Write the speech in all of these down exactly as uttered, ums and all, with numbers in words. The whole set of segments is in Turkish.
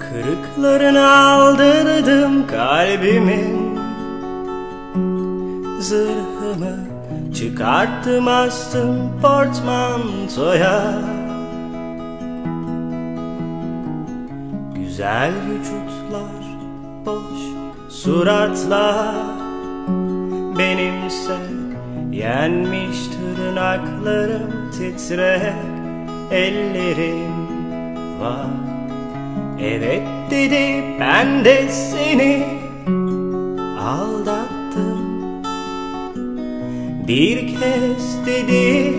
Kırıklarını aldırdım kalbimin, zırhımı çıkarttım astım portmantoya. Güzel vücutlar, boş suratlar, benimse yenmiş tırnaklarım, titrek ellerim var. Evet dedi, ben de seni aldattım. Bir kez dedi,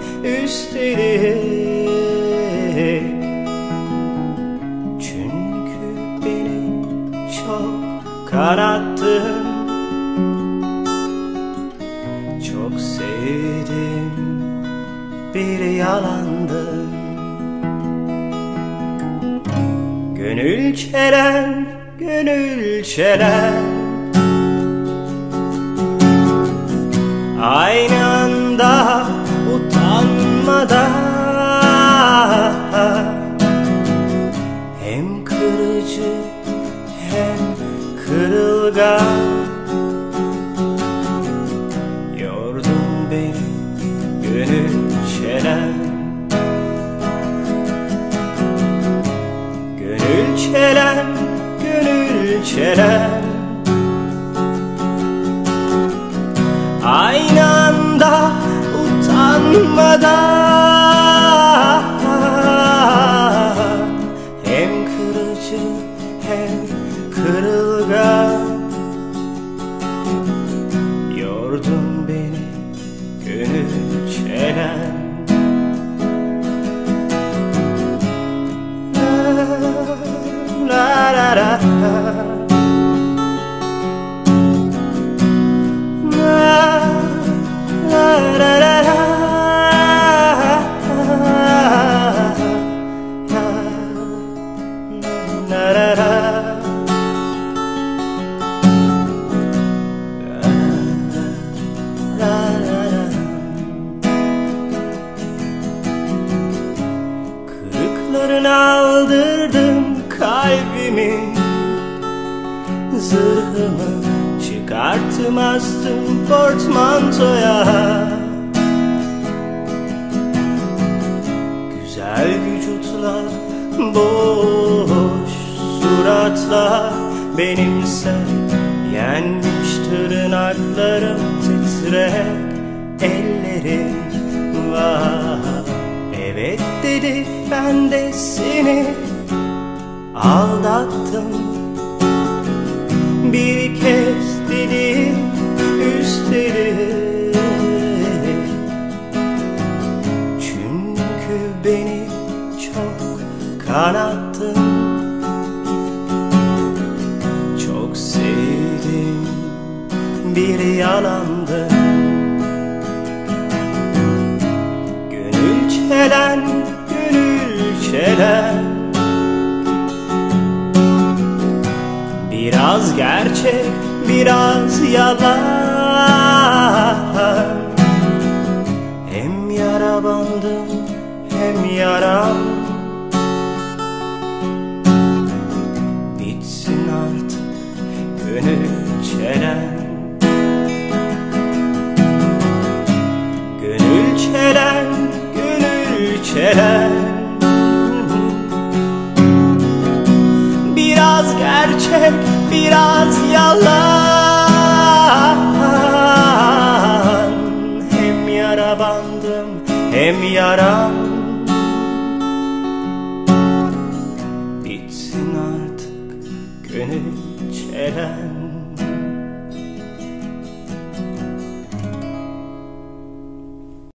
üstelik. Çünkü beni çok kanattın. Çok sevdim, bir yalandın. Gönül çelen, gönül çelen, aynı anda utanmadan, hem kırıcı hem kırılgan, yordun beni gönül çelen. Gönül çelen, gönül çelen, aynı anda utanmadan, hem kırıcı hem kırılgan, yordun beni gönül çelen. La la la Kırıklarını aldırdım kalbimin, zırhımı çıkarttım astım portmantoya. Güzel vücutlar, boş suratlar, benimse yenmiş tırnaklarım, titrek ellerim var. Evet dedi, ben de seni aldattım. Bir kez dedi, üstelik. Çünkü beni çok kanattın. Çok sevdim, bir yalandın. Gönül çelen, gönül çelen, biraz gerçek, biraz yalan. Hem yara bandım, hem yaram. Bitsin artık gönül çelen. Gönül çelen, gönül çelen, biraz gerçek, biraz yalan. Hem yara bandım, hem yaram. Bitsin artık gönül çelen.